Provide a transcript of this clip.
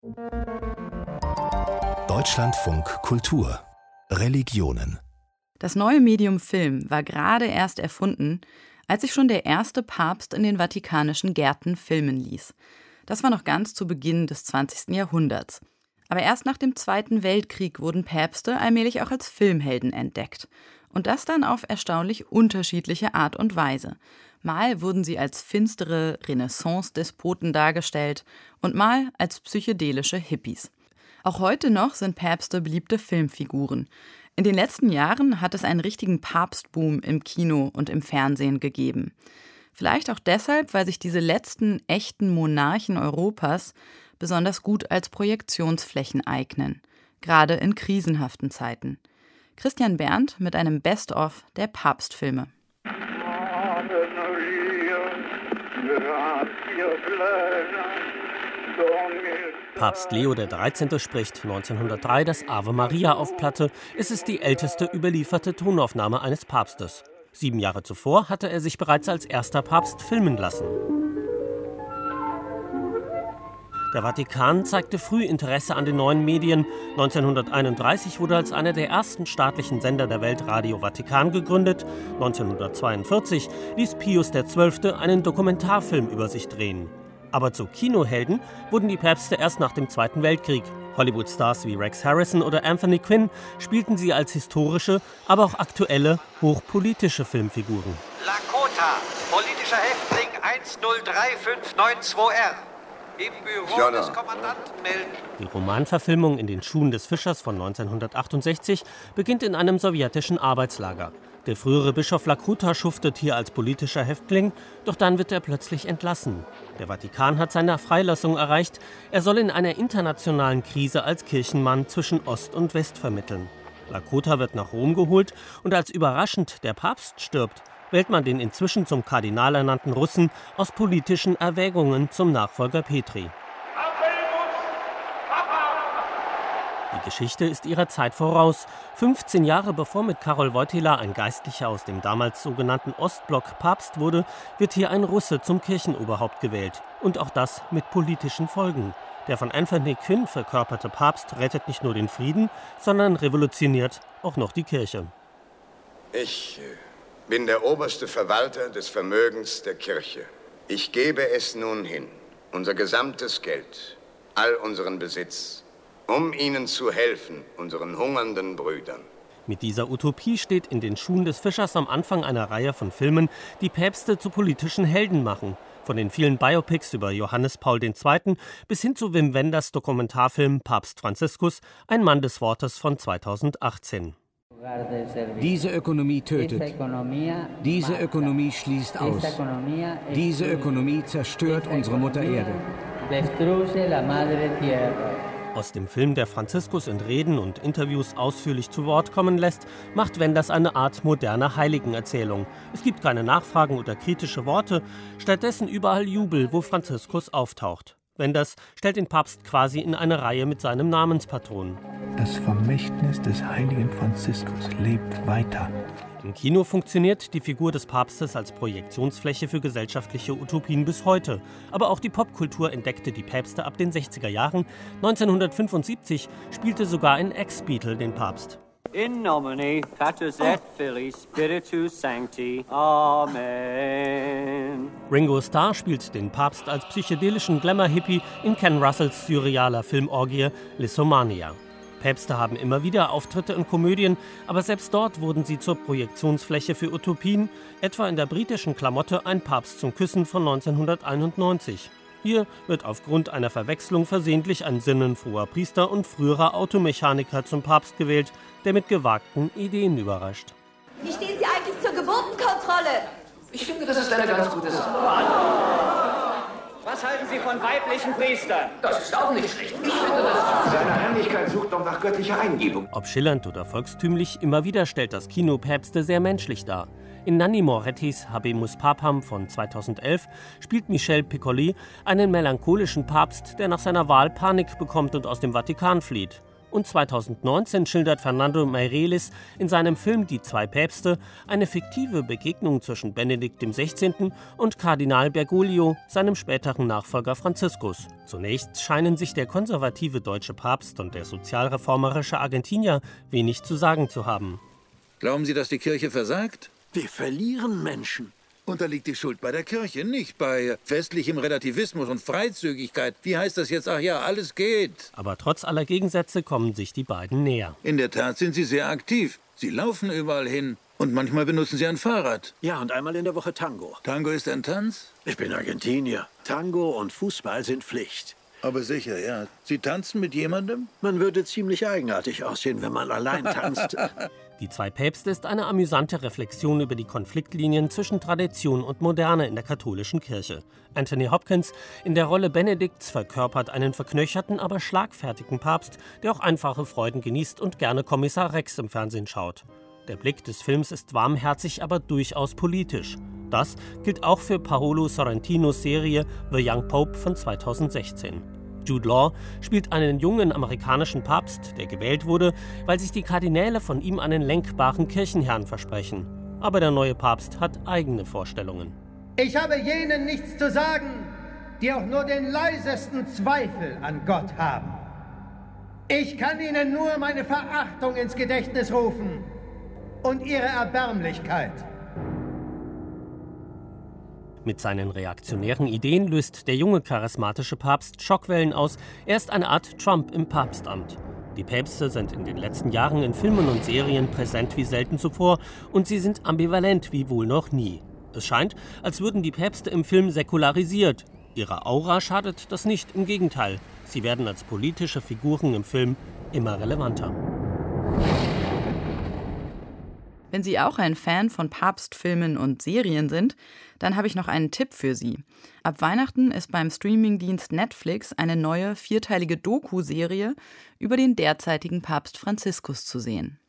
Deutschlandfunk Kultur Religionen. Das neue Medium Film war gerade erst erfunden, als sich schon der erste Papst in den vatikanischen Gärten filmen ließ. Das war noch ganz zu Beginn des 20. Jahrhunderts. Aber erst nach dem Zweiten Weltkrieg wurden Päpste allmählich auch als Filmhelden entdeckt. Und das dann auf erstaunlich unterschiedliche Art und Weise. Mal wurden sie als finstere Renaissance-Despoten dargestellt und mal als psychedelische Hippies. Auch heute noch sind Päpste beliebte Filmfiguren. In den letzten Jahren hat es einen richtigen Papstboom im Kino und im Fernsehen gegeben. Vielleicht auch deshalb, weil sich diese letzten echten Monarchen Europas besonders gut als Projektionsflächen eignen, gerade in krisenhaften Zeiten. Christian Berndt mit einem Best-of der Papstfilme. Papst Leo XIII. Spricht 1903 das Ave Maria auf Platte. Es ist die älteste überlieferte Tonaufnahme eines Papstes. 7 Jahre zuvor hatte er sich bereits als erster Papst filmen lassen. Der Vatikan zeigte früh Interesse an den neuen Medien. 1931 wurde als einer der ersten staatlichen Sender der Welt Radio Vatikan gegründet. 1942 ließ Pius XII. Einen Dokumentarfilm über sich drehen. Aber zu Kinohelden wurden die Päpste erst nach dem Zweiten Weltkrieg. Hollywood-Stars wie Rex Harrison oder Anthony Quinn spielten sie als historische, aber auch aktuelle, hochpolitische Filmfiguren. Lakota, politischer Häftling 103592R. Im Büro des Kommandanten melden. Die Romanverfilmung In den Schuhen des Fischers von 1968 beginnt in einem sowjetischen Arbeitslager. Der frühere Bischof Lakota schuftet hier als politischer Häftling, doch dann wird er plötzlich entlassen. Der Vatikan hat seine Freilassung erreicht. Er soll in einer internationalen Krise als Kirchenmann zwischen Ost und West vermitteln. Lakota wird nach Rom geholt und als überraschend der Papst stirbt, wählt man den inzwischen zum Kardinal ernannten Russen aus politischen Erwägungen zum Nachfolger Petri. Die Geschichte ist ihrer Zeit voraus. 15 Jahre bevor mit Karol Wojtyla ein Geistlicher aus dem damals sogenannten Ostblock Papst wurde, wird hier ein Russe zum Kirchenoberhaupt gewählt. Und auch das mit politischen Folgen. Der von Anthony Quinn verkörperte Papst rettet nicht nur den Frieden, sondern revolutioniert auch noch die Kirche. Ich bin der oberste Verwalter des Vermögens der Kirche. Ich gebe es nun hin, unser gesamtes Geld, all unseren Besitz, um ihnen zu helfen, unseren hungernden Brüdern. Mit dieser Utopie steht In den Schuhen des Fischers am Anfang einer Reihe von Filmen, die Päpste zu politischen Helden machen. Von den vielen Biopics über Johannes Paul II. Bis hin zu Wim Wenders Dokumentarfilm Papst Franziskus, ein Mann des Wortes von 2018. Diese Ökonomie tötet. Diese Ökonomie schließt aus. Diese Ökonomie zerstört unsere Mutter Erde. Aus dem Film, der Franziskus in Reden und Interviews ausführlich zu Wort kommen lässt, macht Wenders eine Art moderne Heiligenerzählung. Es gibt keine Nachfragen oder kritische Worte, stattdessen überall Jubel, wo Franziskus auftaucht. Wenders stellt den Papst quasi in eine Reihe mit seinem Namenspatron. Das Vermächtnis des heiligen Franziskus lebt weiter. Im Kino funktioniert die Figur des Papstes als Projektionsfläche für gesellschaftliche Utopien bis heute. Aber auch die Popkultur entdeckte die Päpste ab den 60er Jahren. 1975 spielte sogar ein Ex-Beatle den Papst. In nomine Patris et Filii Spiritus Sancti. Amen. Ringo Starr spielt den Papst als psychedelischen Glamour-Hippie in Ken Russells surrealer Filmorgie Lissomania. Päpste haben immer wieder Auftritte in Komödien, aber selbst dort wurden sie zur Projektionsfläche für Utopien, etwa in der britischen Klamotte Ein Papst zum Küssen von 1991. Hier wird aufgrund einer Verwechslung versehentlich ein sinnenfroher Priester und früherer Automechaniker zum Papst gewählt, der mit gewagten Ideen überrascht. Wie stehen Sie eigentlich zur Geburtenkontrolle? Ich finde, das ist eine ganz gute Sache. Was halten Sie von weiblichen Priestern? Das ist auch nicht schlecht. Ich finde das... Seine Herrlichkeit sucht doch nach göttlicher Eingebung. Ob schillernd oder volkstümlich, immer wieder stellt das Kino Päpste sehr menschlich dar. In Nanni Morettis Habemus Papam von 2011 spielt Michel Piccoli einen melancholischen Papst, der nach seiner Wahl Panik bekommt und aus dem Vatikan flieht. Und 2019 schildert Fernando Meirelles in seinem Film Die zwei Päpste eine fiktive Begegnung zwischen Benedikt XVI. Und Kardinal Bergoglio, seinem späteren Nachfolger Franziskus. Zunächst scheinen sich der konservative deutsche Papst und der sozialreformerische Argentinier wenig zu sagen zu haben. Glauben Sie, dass die Kirche versagt? Wir verlieren Menschen. Und da liegt die Schuld bei der Kirche, nicht bei westlichem Relativismus und Freizügigkeit. Wie heißt das jetzt? Ach ja, alles geht. Aber trotz aller Gegensätze kommen sich die beiden näher. In der Tat sind sie sehr aktiv. Sie laufen überall hin. Und manchmal benutzen sie ein Fahrrad. Ja, und einmal in der Woche Tango. Tango ist ein Tanz? Ich bin Argentinier. Tango und Fußball sind Pflicht. Aber sicher, ja. Sie tanzen mit jemandem? Man würde ziemlich eigenartig aussehen, wenn man allein tanzt. Die zwei Päpste ist eine amüsante Reflexion über die Konfliktlinien zwischen Tradition und Moderne in der katholischen Kirche. Anthony Hopkins in der Rolle Benedikts verkörpert einen verknöcherten, aber schlagfertigen Papst, der auch einfache Freuden genießt und gerne Kommissar Rex im Fernsehen schaut. Der Blick des Films ist warmherzig, aber durchaus politisch. Das gilt auch für Paolo Sorrentinos Serie The Young Pope von 2016. Jude Law spielt einen jungen amerikanischen Papst, der gewählt wurde, weil sich die Kardinäle von ihm einen lenkbaren Kirchenherrn versprechen. Aber der neue Papst hat eigene Vorstellungen. Ich habe jenen nichts zu sagen, die auch nur den leisesten Zweifel an Gott haben. Ich kann ihnen nur meine Verachtung ins Gedächtnis rufen und ihre Erbärmlichkeit. Mit seinen reaktionären Ideen löst der junge charismatische Papst Schockwellen aus. Er ist eine Art Trump im Papstamt. Die Päpste sind in den letzten Jahren in Filmen und Serien präsent wie selten zuvor und sie sind ambivalent wie wohl noch nie. Es scheint, als würden die Päpste im Film säkularisiert. Ihrer Aura schadet das nicht, im Gegenteil. Sie werden als politische Figuren im Film immer relevanter. Wenn Sie auch ein Fan von Papstfilmen und Serien sind, dann habe ich noch einen Tipp für Sie. Ab Weihnachten ist beim Streamingdienst Netflix eine neue 4-teilige Doku-Serie über den derzeitigen Papst Franziskus zu sehen.